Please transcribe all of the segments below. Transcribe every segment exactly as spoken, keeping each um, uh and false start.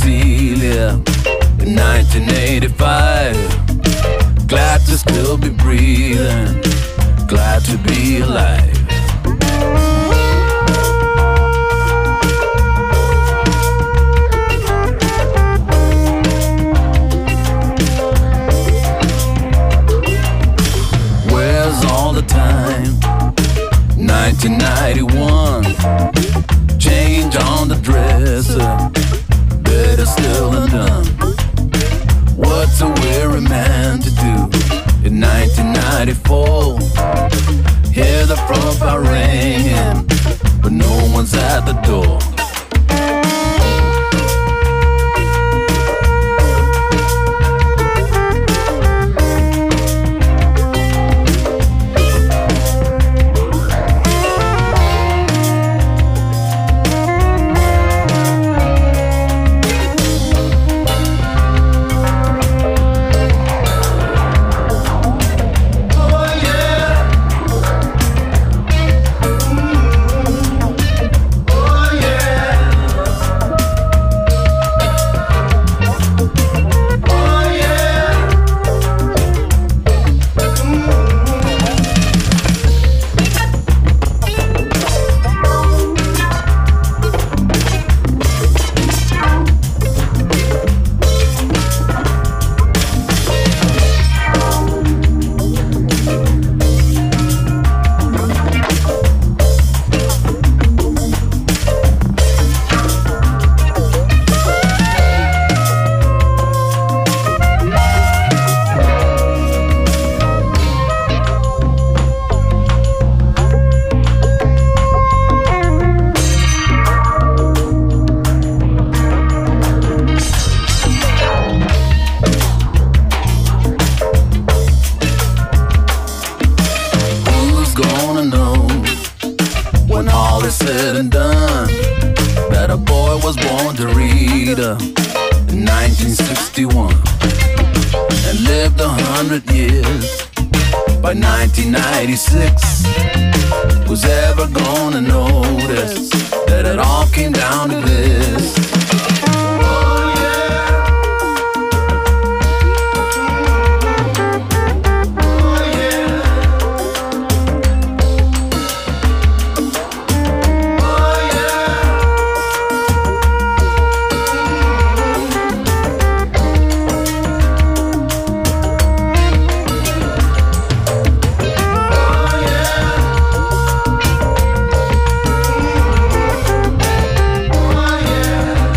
Cecilia in nineteen eighty-five. Glad to still be breathing, glad to be alive. Where's all the time? nineteen ninety-one. Change on the dresser, better still undone. What's a weary man to do in nineteen ninety-four? Hear the front bar ringing, but no one's at the door. Said and done that a boy was born to read uh, in nineteen sixty-one and lived a hundred years by nineteen ninety-six. Was ever gonna notice that it all came down to this? Yeah.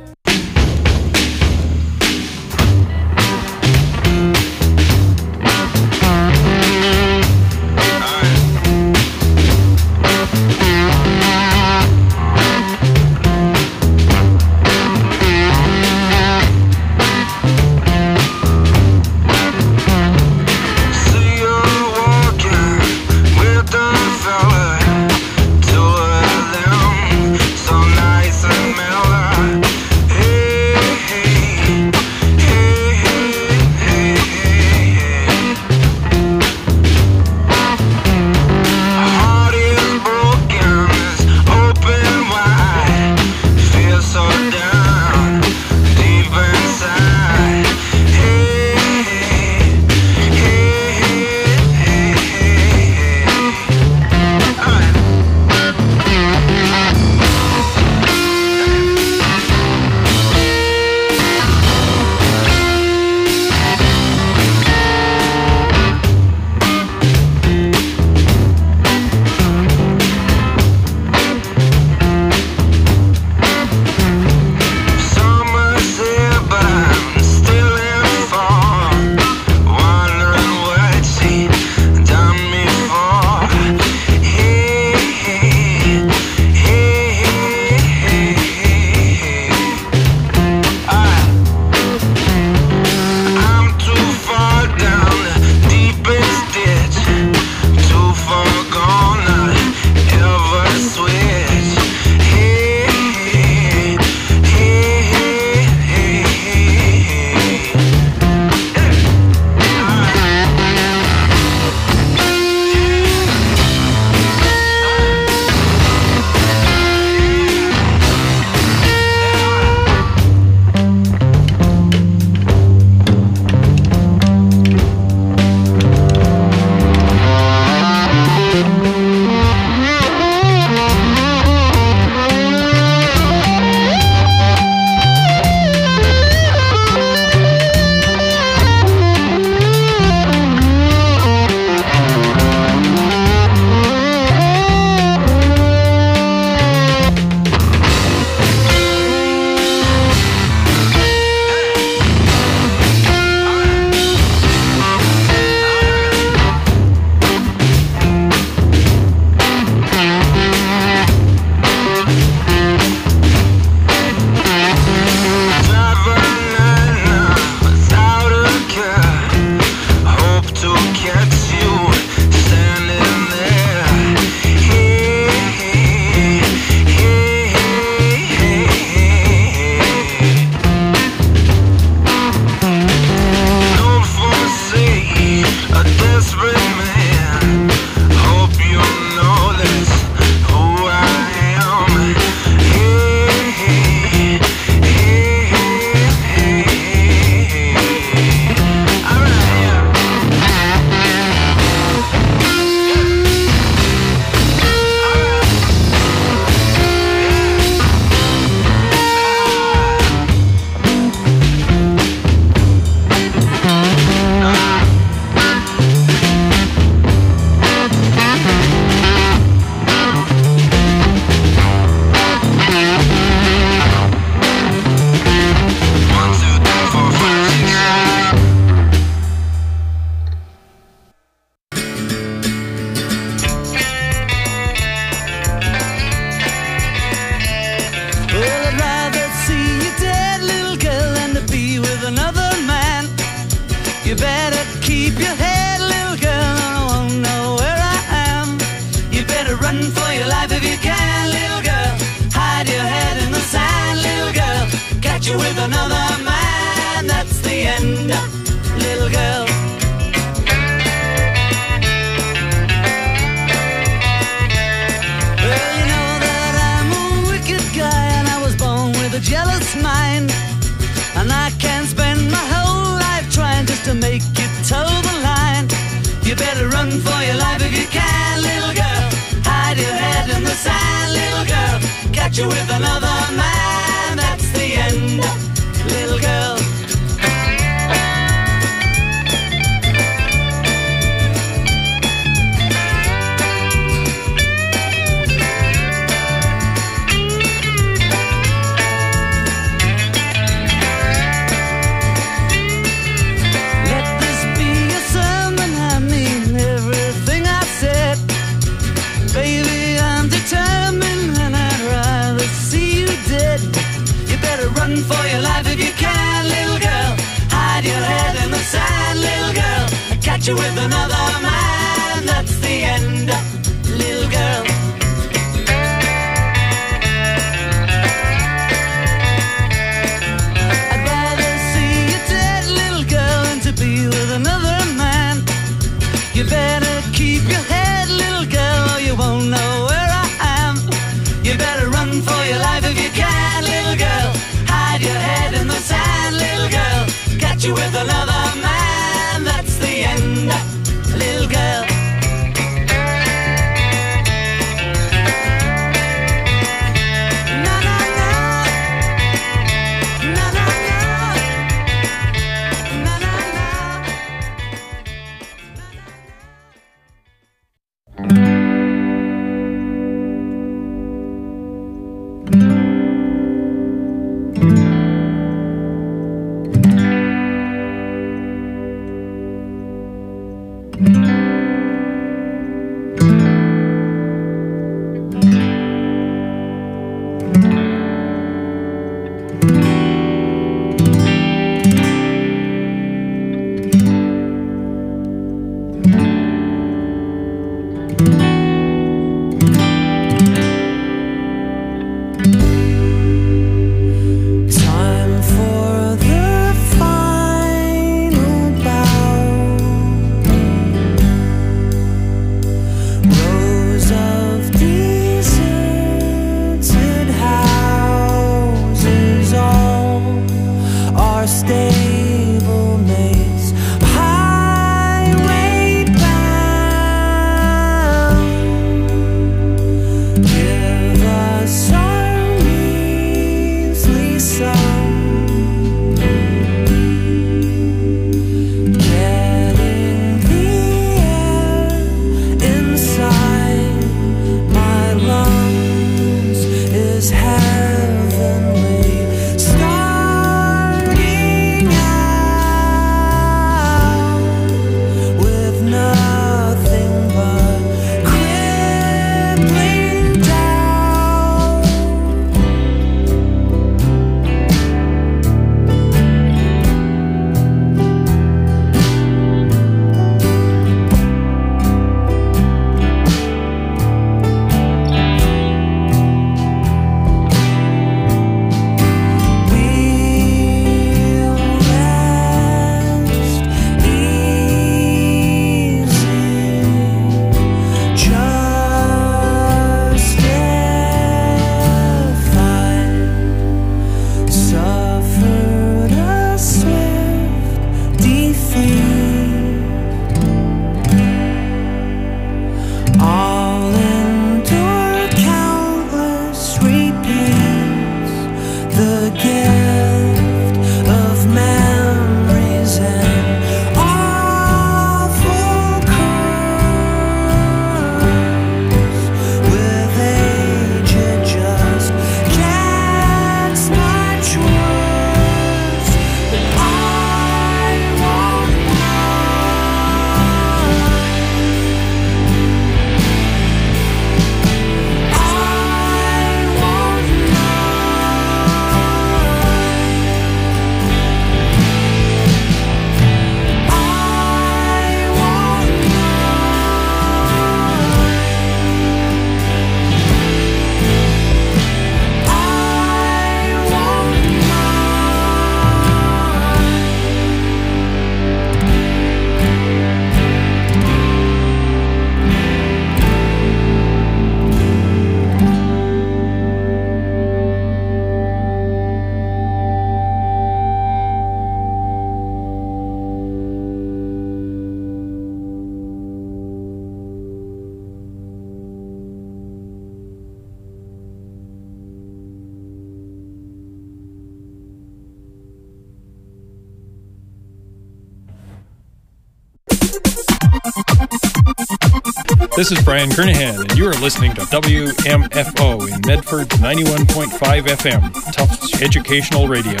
This is Brian Kernahan, and you are listening to W M F O in Medford ninety-one point five F M, Tufts Educational Radio.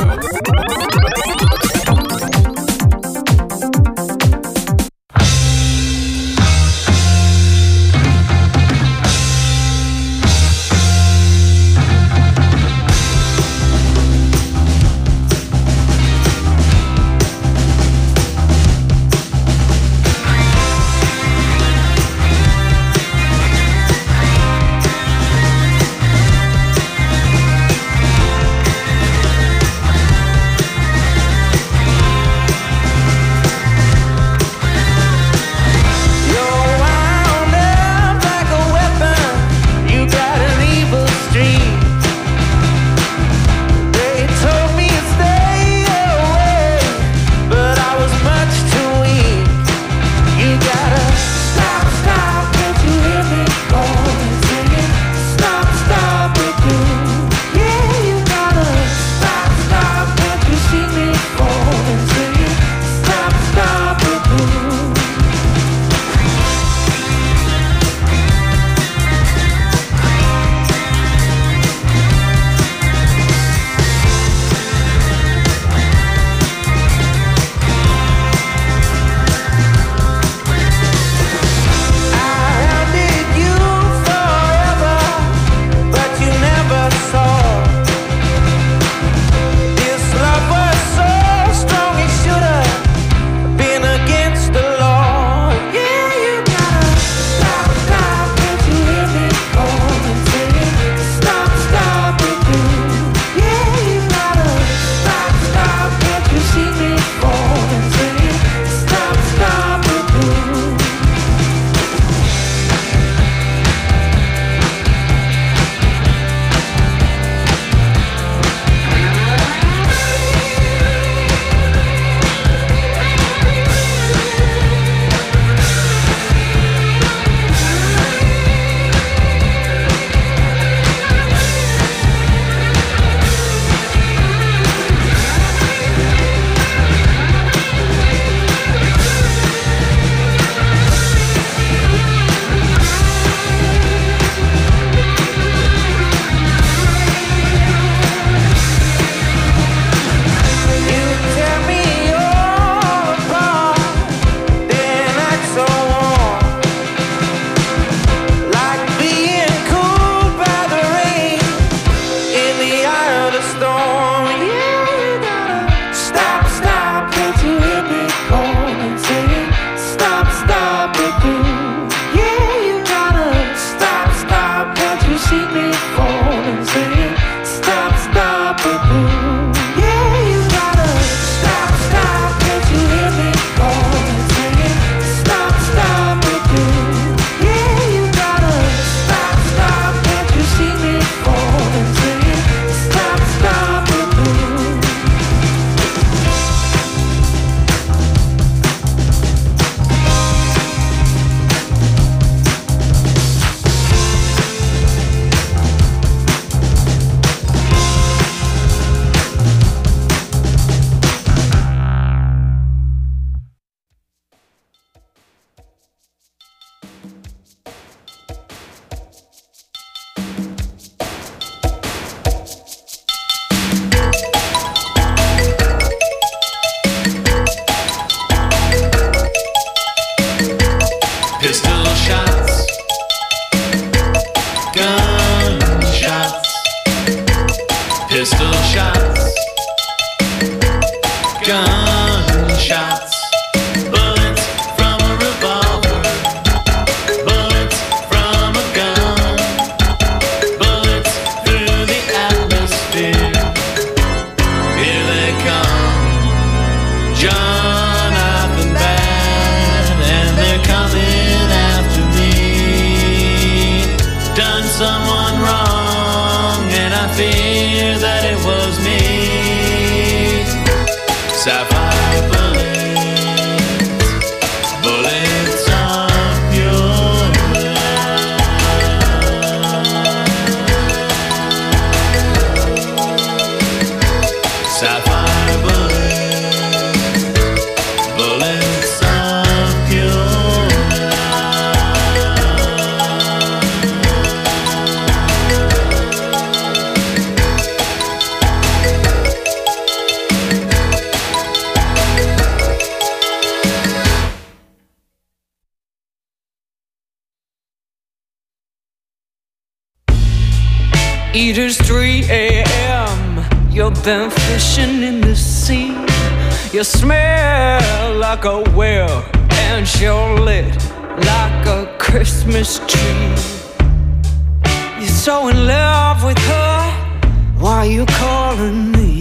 It is three a.m. You've been fishing in the sea. You smell like a whale, and you're lit like a Christmas tree. You're so in love with her, why you calling me?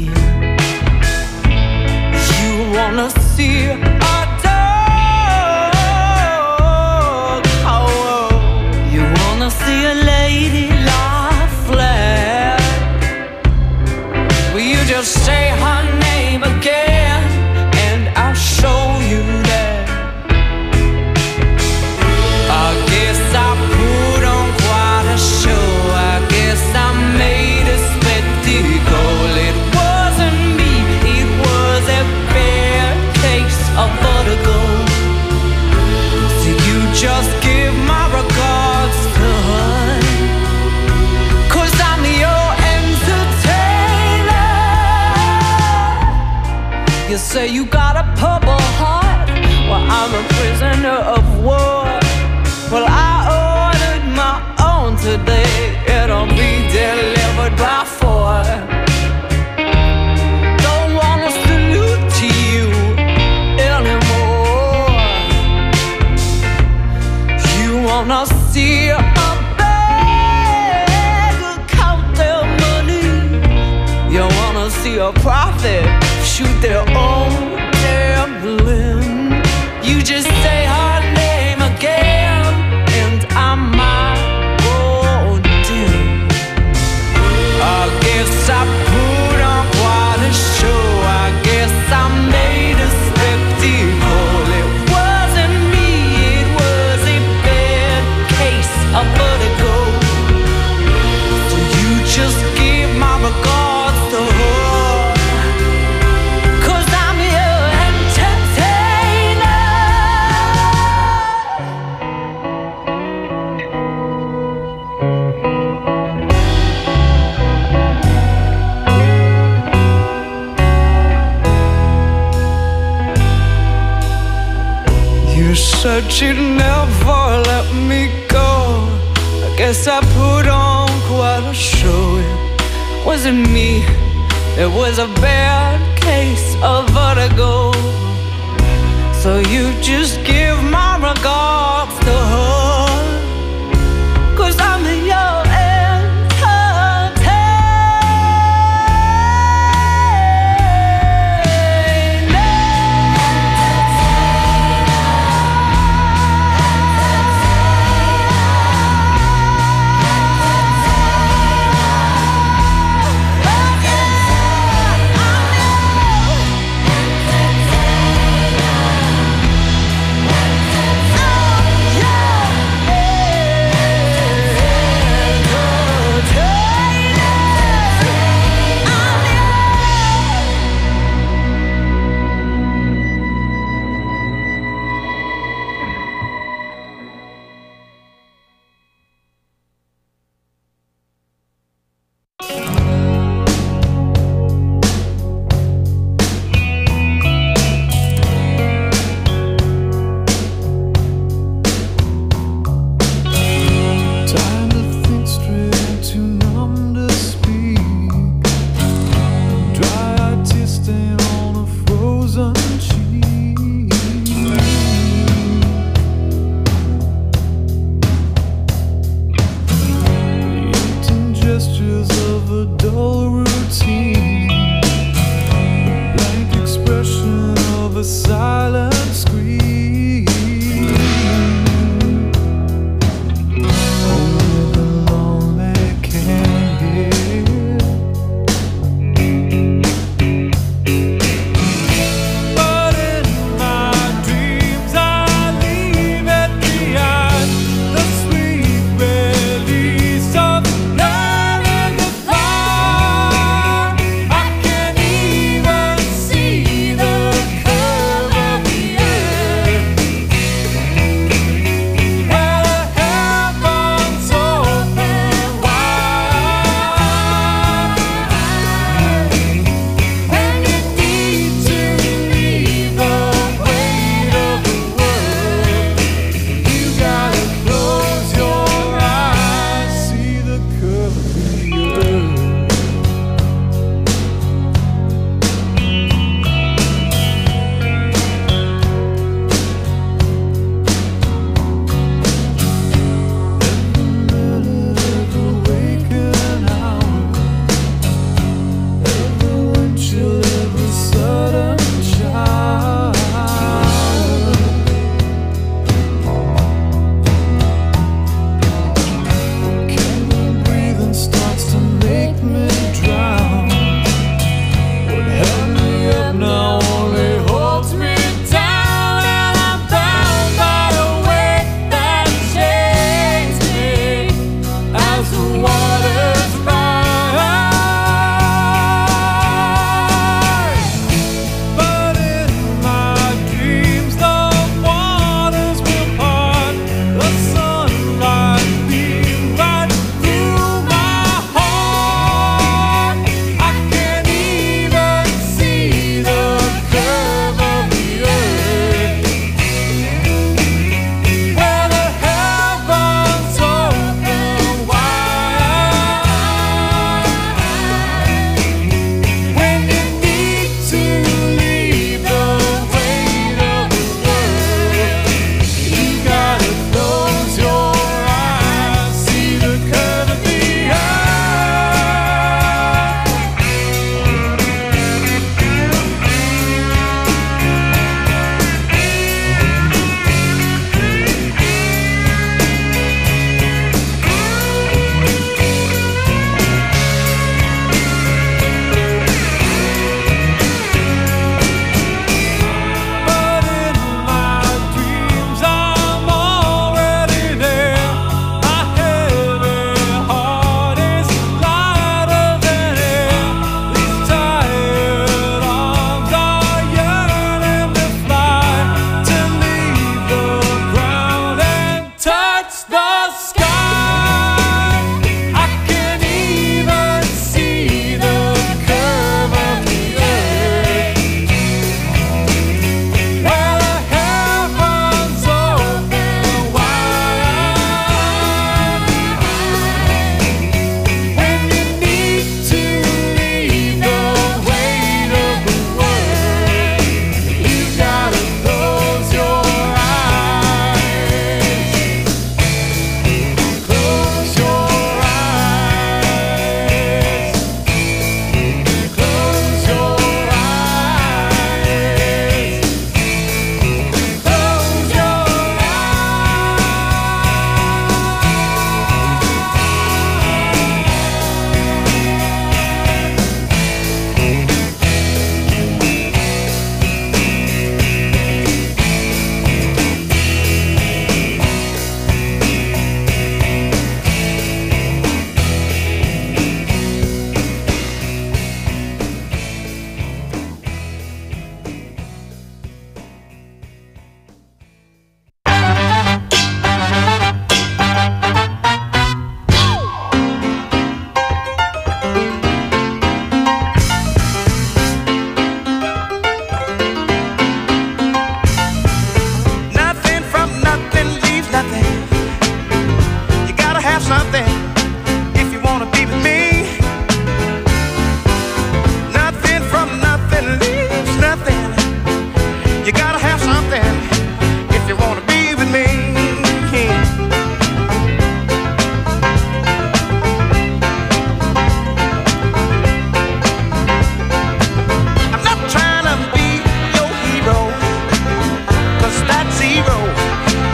You wanna see a dog, oh, you wanna see a lady lie flat. Will you just say her name again, and I'll show you that. I guess I put on quite a show. I guess I made a spectacle. It wasn't me, it was a bad case of vertigo. So you just give my regards to her, 'cause I'm your entertainer. You say you got a purple heart, well I'm a prisoner of war. Well I ordered my own today, it'll be delivered by four. Don't wanna salute to you anymore. You wanna see a beggar count their money. You wanna see a prophet shoot their own gambling. You just say her name again, and I might go dim. I guess I put on quite a show. I guess I made a spectacle. It wasn't me, it was a bad case of vertigo. So you just give my regards to her, 'cause I'm your entertainer. You said you'd never let me go. I guess I put on quite a show. It wasn't me, it was a bad case of vertigo. So you just give my regards to her, 'cause I'm your entertainer.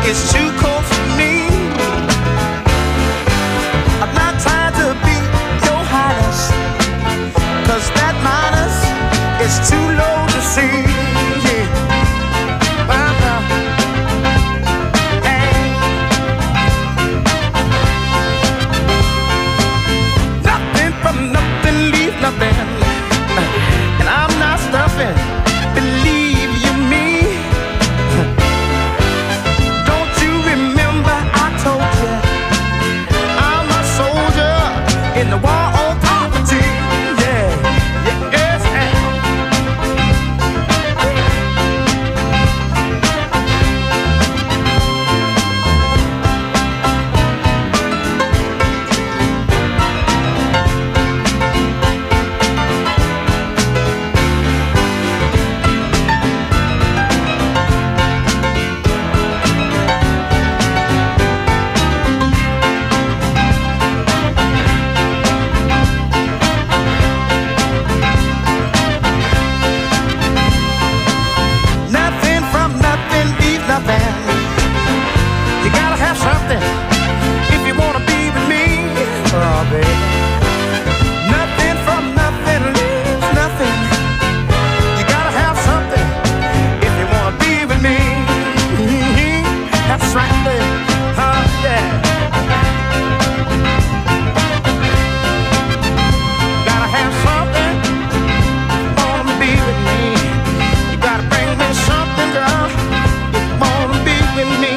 is too cold for me. I'm not trying to be your highness, 'cause that minus is too low to see. Yeah. Uh-huh. Hey. Nothing from nothing, leave nothing. And I'm not stuffing, believe you me. Don't you remember I told you I'm a soldier in the war on poverty? Yeah, yeah, yes, and nothing from nothing, leave nothing. You gotta have something if you wanna be with me. Oh, baby. Nothing from nothing, leaves nothing. You gotta have something if you wanna be with me. That's right there. Huh, yeah. Gotta have something if you wanna be with me. You gotta bring me something, girl, if you wanna be with me.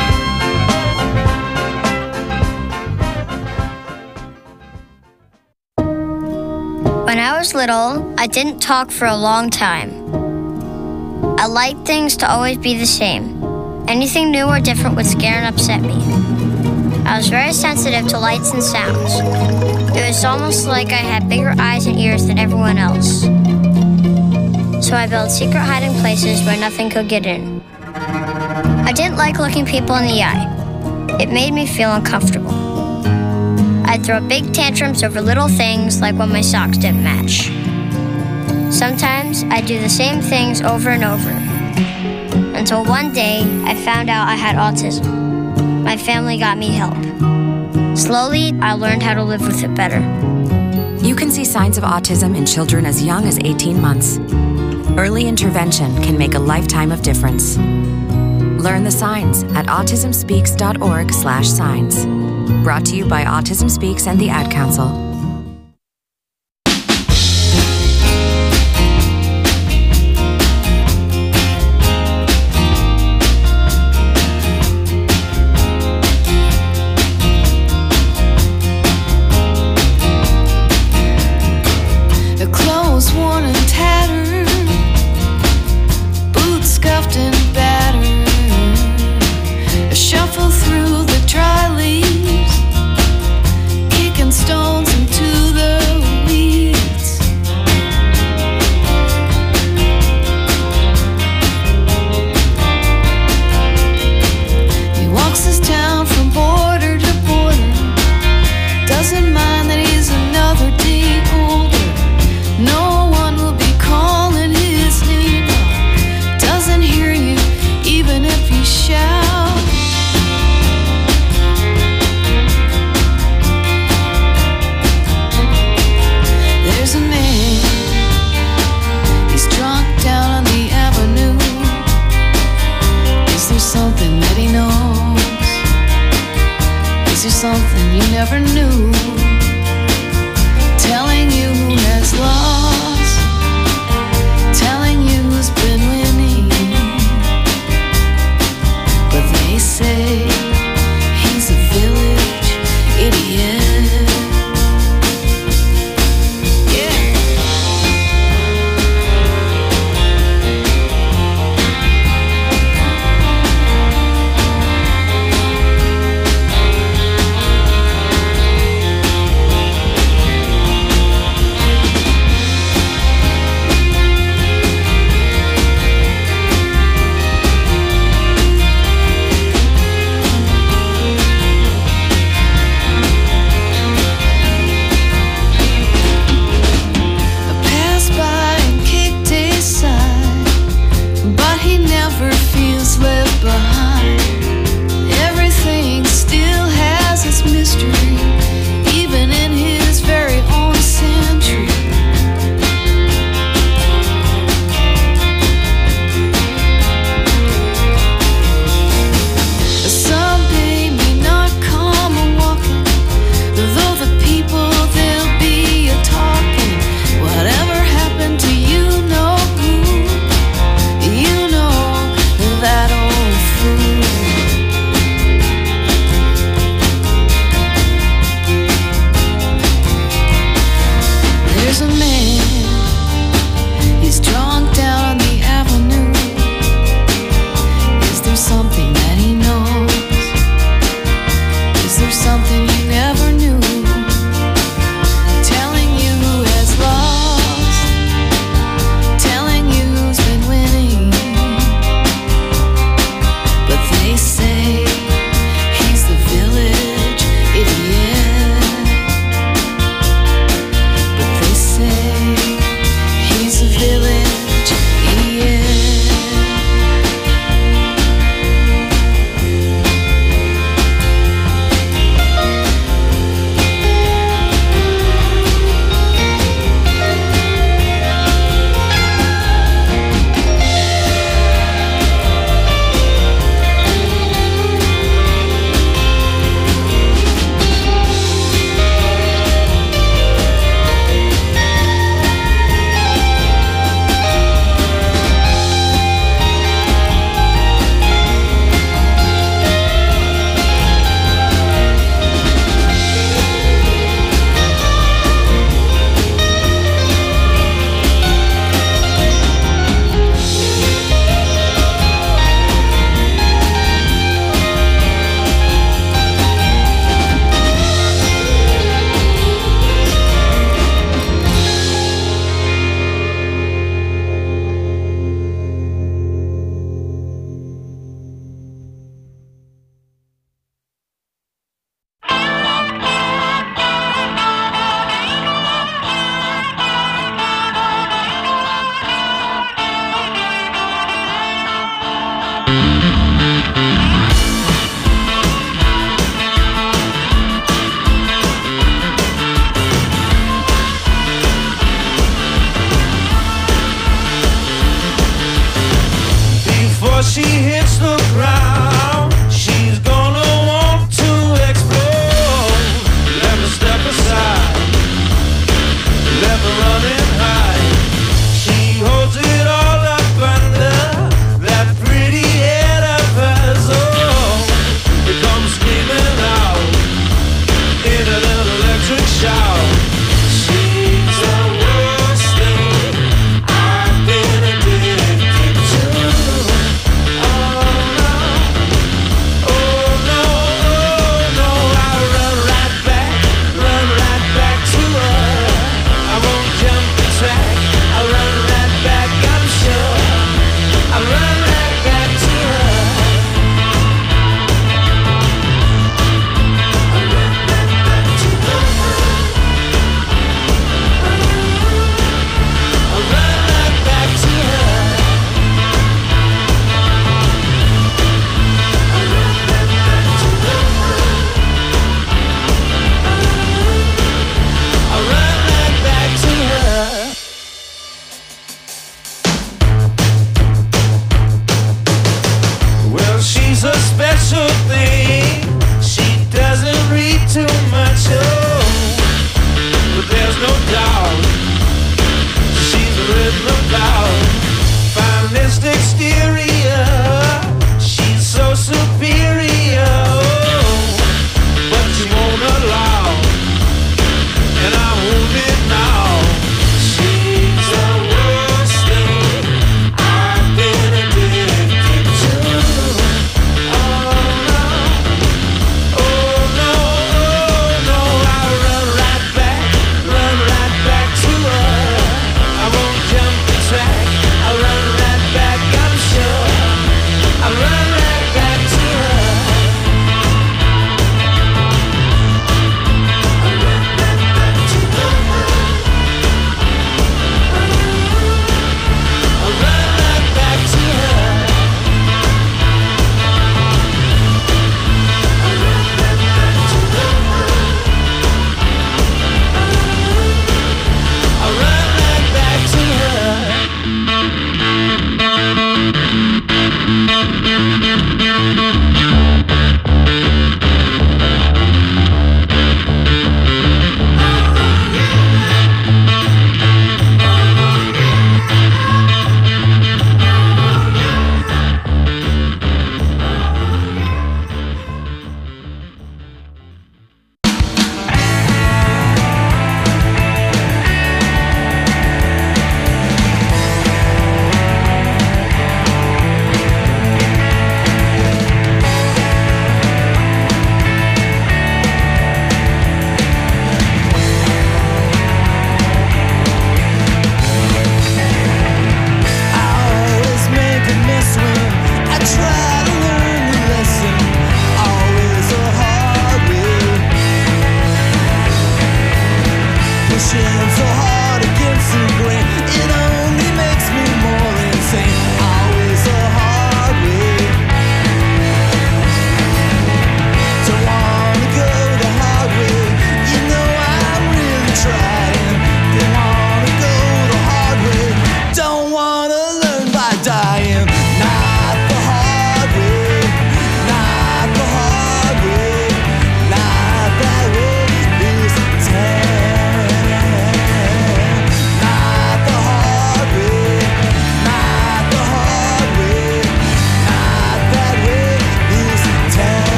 When I was little, I didn't talk for a long time. I liked things to always be the same. Anything new or different would scare and upset me. I was very sensitive to lights and sounds. It was almost like I had bigger eyes and ears than everyone else. So I built secret hiding places where nothing could get in. I didn't like looking people in the eye. It made me feel uncomfortable. I'd throw big tantrums over little things like when my socks didn't match. Sometimes I'd do the same things over and over. Until one day, I found out I had autism. My family got me help. Slowly, I learned how to live with it better. You can see signs of autism in children as young as eighteen months. Early intervention can make a lifetime of difference. Learn the signs at autism speaks dot org slash signs. Brought to you by Autism Speaks and the Ad Council. The clothes worn and tattered, boots scuffed and battered. I shuffle through the dry leaves, kicking stones into the weeds. He walks his town from border to border, doesn't mind that he's another day older. No one will be calling his name out, doesn't hear you even if you shout. There's a man, he's drunk down on the avenue. Is there something that he knows? Is there something you never knew? Telling you who has lost, telling you who's been winning. But they say he's a village idiot. Yeah.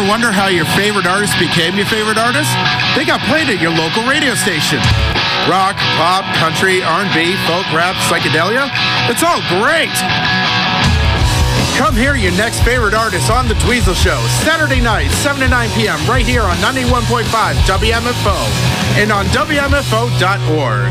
Ever wonder how your favorite artist became your favorite artist? They got played at your local radio station. Rock, pop, country, R and B, folk, rap, psychedelia. It's all great. Come hear your next favorite artist on The Dweezil Show, Saturday night, seven to nine p.m., right here on ninety-one point five W M F O and on W M F O dot org.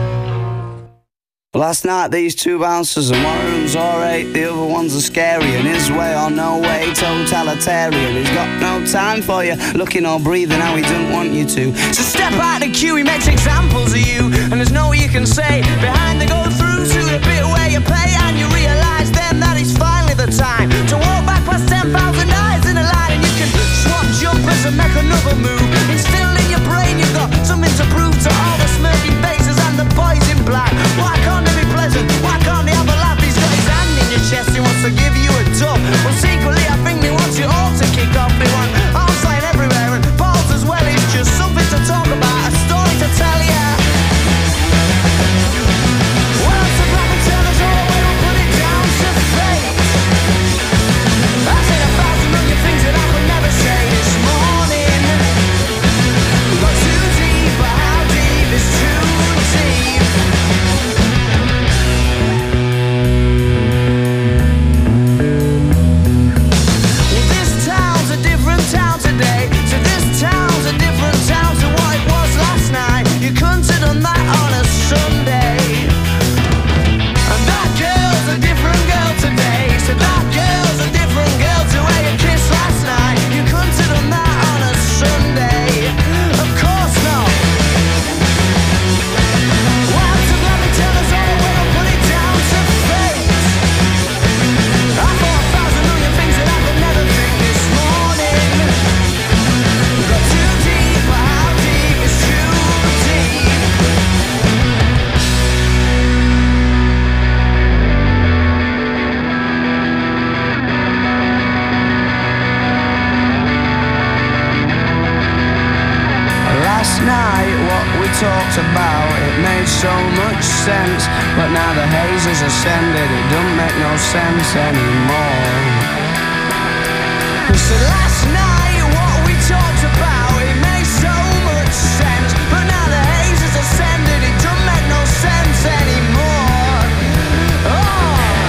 Last night these two bouncers and one of them's alright, the other one's a scary, and his way or no way, totalitarian. He's got no time for you, looking or breathing how he doesn't want you to. So step out the queue, he makes examples of you, and there's no way you can say behind the go through to the bit where you pay, and you realise then that it's finally the time to walk back past ten thousand eyes in a line, and you can swap jumpers and make another move. Instilled in your brain you've got something to prove to all the smirking faces and the boys in black. Why can't they be pleasant? Why can't they have a laugh? He's got his hand in your chest, he wants to give you a dub. Well, secretly I think they want you all to kick off. They want arms flying everywhere and balls as well. It's just something to talk about, a story to tell ya. Well, it's a black and tellers all the way, we'll put it down to fate. I said a thousand million things that I could never say this morning. Got too deep, but how deep is too deep? Well, this town's a different town today. So this town's a different town to what it was last night. You couldn't have done that on a Sunday. And that girl's a different girl today. So that girl's a different girl to where you kissed last night. You couldn't have done that on a Sunday. Of course not. Well, so let me tell us all the way, I'll put it down to fate. I thought a thousand million things that I could never think this morning. Got too deep, but how deep is too deep? Last night what we talked about, it made so much sense, but now the haze has ascended, it don't make no sense anymore. So last night what we talked about, it made so much sense, but now the haze has ascended, it don't make no sense anymore. Oh.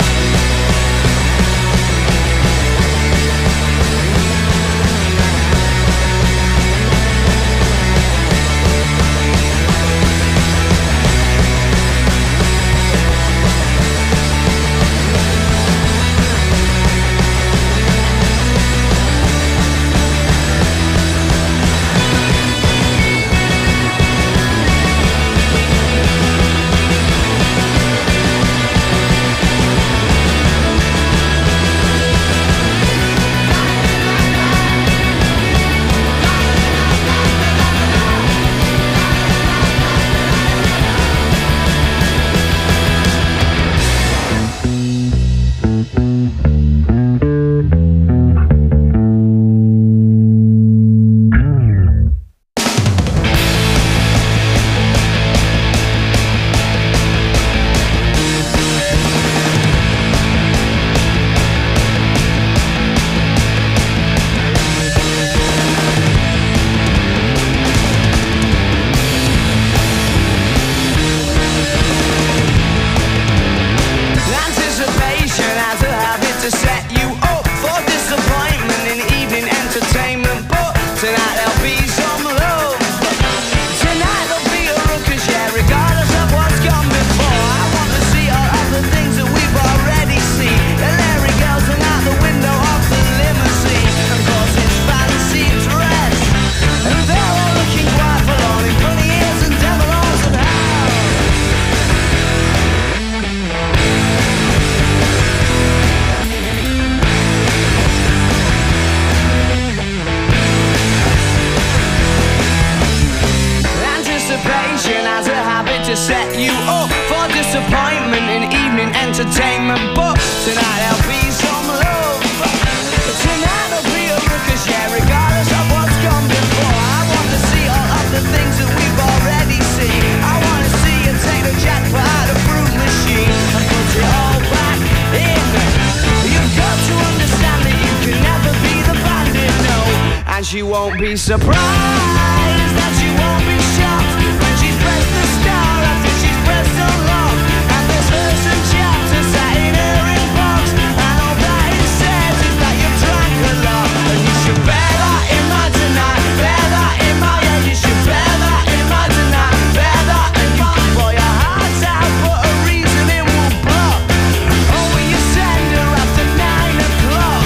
To set you up for disappointment in evening entertainment, but tonight there'll be some love. Tonight there'll be a ruckus, yeah, regardless of what's gone before. I want to see all of the things that we've already seen. I want to see you take the jackpot out of fruit machine and put it all back in. You've got to understand that you can never be the bandit, no. she won't be surprised, and she won't be shocked when she's pressed the star after she's pressed so long. And there's verse and chapter sat in her inbox, and all that it says is that you've drank a lot. And you should bear that in mind tonight, bear that in mind, yeah, you should bear that in mind tonight, bear that, and you can pour your heart out, but a reason it will block. Oh, will you send her after nine o'clock?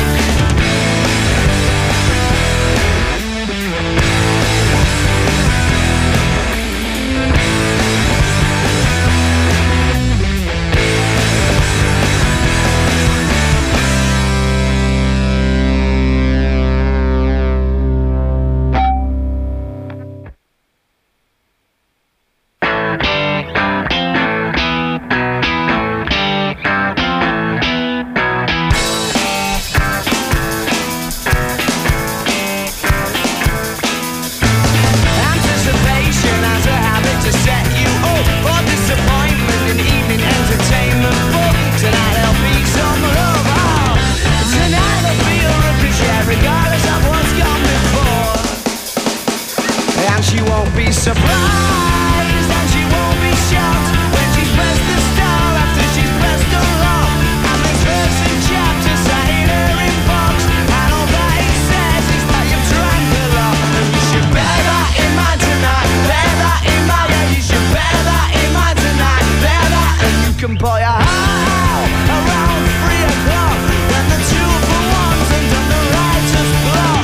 Anticipation has a habit to set you up for disappointment in evening entertainment. But tonight there'll be some love. Oh, tonight there'll be a ricochet regardless of what's gone before. And she won't be surprised, and she won't be shocked when she's pressed the star after she's pressed a lot. And there's verse and chapter sat in her inbox, and all that it says is that you've drank a lot. And you should bear that in mind tonight, bear that in mind, yeah, you should bear that in mind tonight, bear that, and you can pour your heart out around three o'clock when the two for ones and done the righteous block.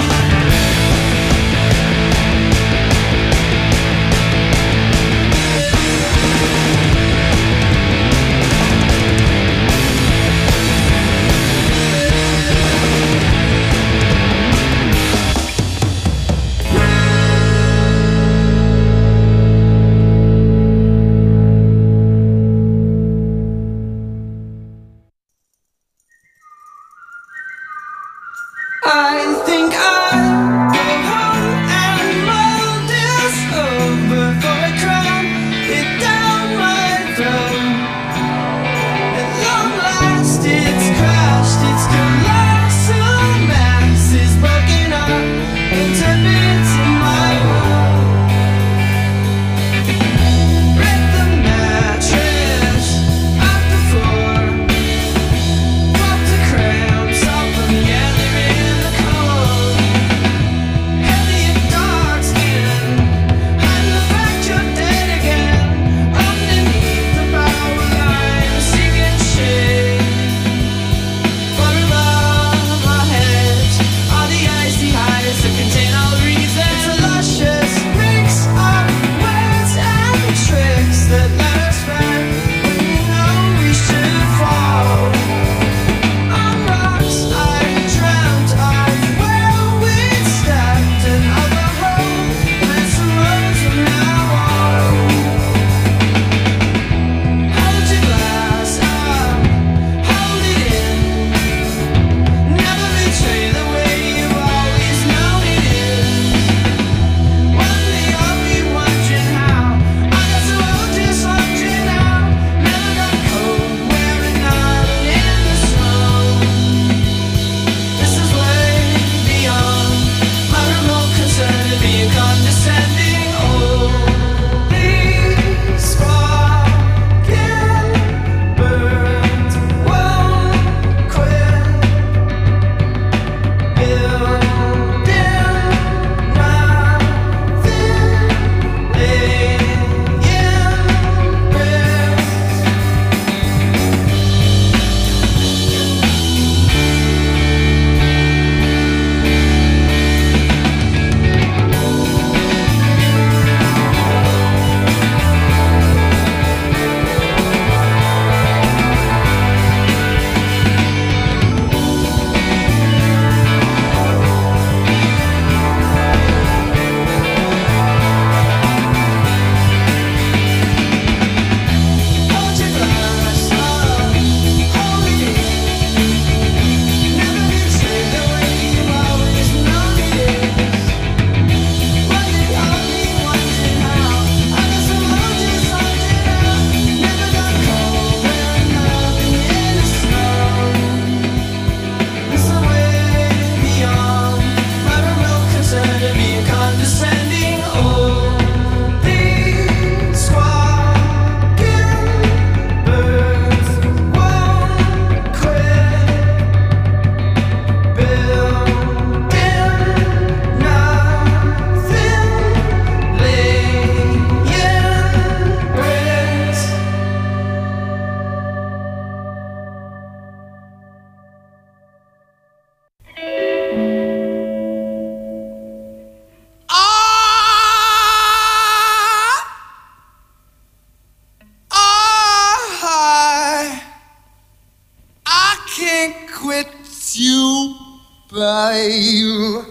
you, babe.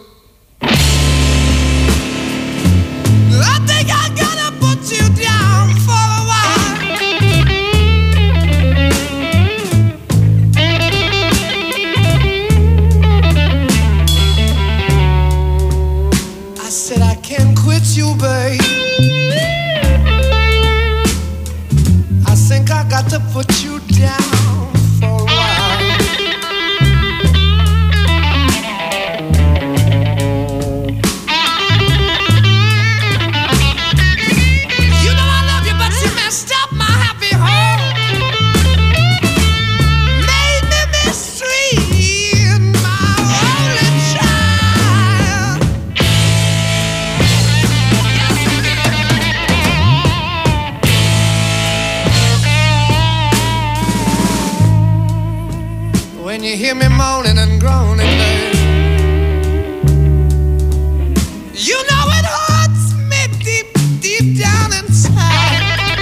I think I'm gonna put you down for a while. I said I can't quit you, babe. I think I got to put you down for a while. You know I love you, but you messed up my happy home. Made me mistreat my only child. When you hear me moaning and groaning, babe, you know it hurts me deep, deep down inside.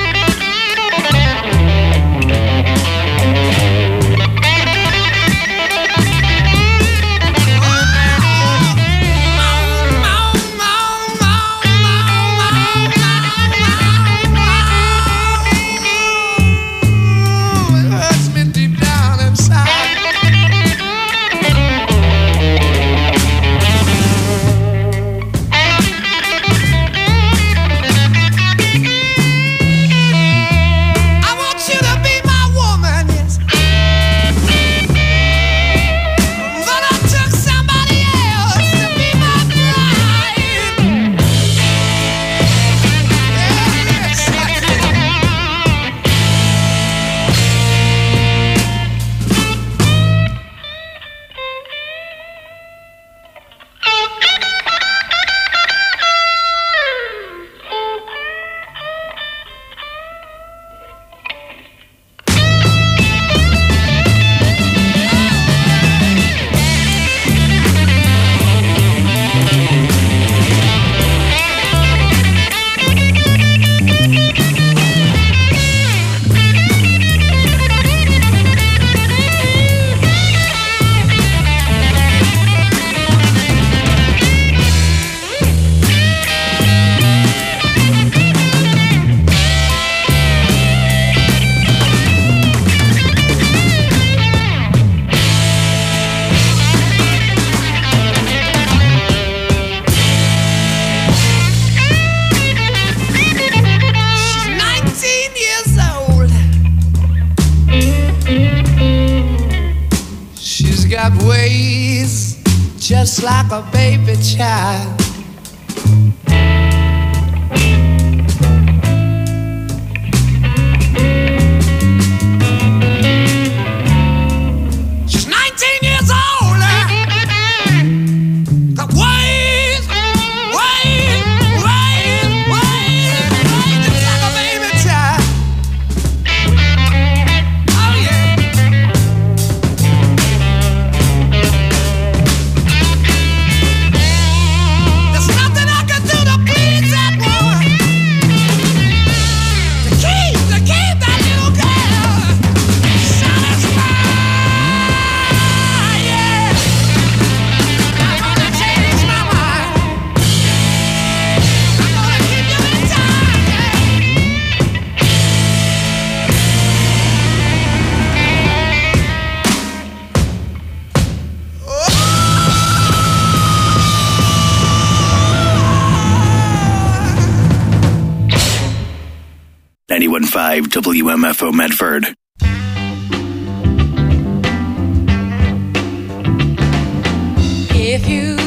It hurts me deep down inside. I want you to be my woman, yes. But I took somebody else to be my bride. Yes, I did. She's nineteen years old. She's got ways just like a baby child. She's nineteen years old. Got ways, ways, ways, ways, ways just like a baby child. Oh yeah. There's nothing I can do to please that woman. To keep, to keep that little girl satisfied. Yeah. I'm gonna change my mind. I'm gonna keep you in time. Yeah. ninety-one point five W M F O Medford. If you